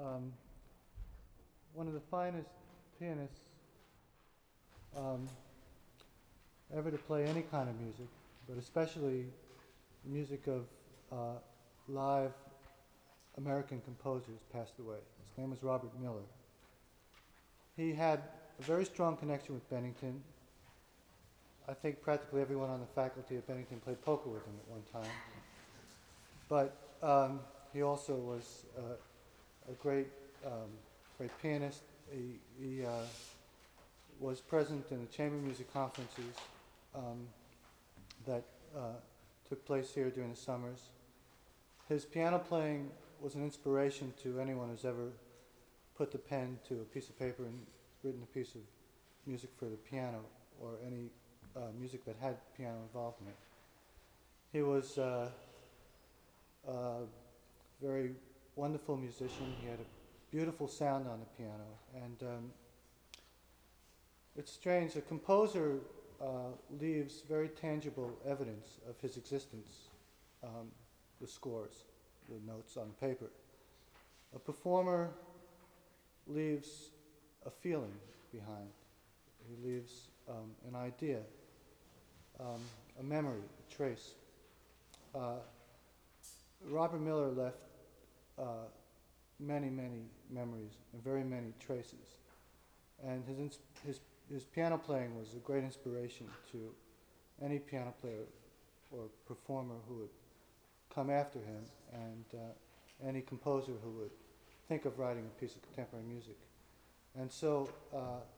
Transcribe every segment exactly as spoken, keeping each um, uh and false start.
um, one of the finest pianists um, ever to play any kind of music, but especially music of uh, live American composers, passed away. His name was Robert Miller. He had a very strong connection with Bennington. I think practically everyone on the faculty at Bennington played poker with him at one time. But um, he also was uh, a great, um, great pianist. He, he uh, was present in the chamber music conferences um, that uh, took place here during the summers. His piano playing was an inspiration to anyone who's ever put the pen to a piece of paper and written a piece of music for the piano or any uh, music that had piano involved in it. He was uh, a very wonderful musician. He had a beautiful sound on the piano. And um, it's strange, a composer uh, leaves very tangible evidence of his existence, um, the scores, the notes on the paper. A performer leaves a feeling behind. He leaves um, an idea, um, a memory, a trace. Uh, Robert Miller left uh, many, many memories and very many traces. And his, ins- his, his piano playing was a great inspiration to any piano player or performer who would come after him, and uh, any composer who would think of writing a piece of contemporary music. And so uh,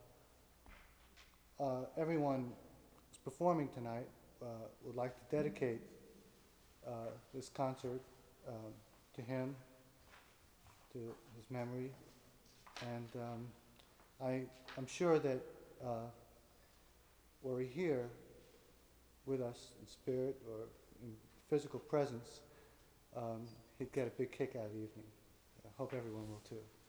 uh, everyone who's performing tonight uh, would like to dedicate uh, this concert um, to him, to his memory. And um, I, I'm sure that uh, were he here with us in spirit or in physical presence, um, he'd get a big kick out of the evening. I hope everyone will too.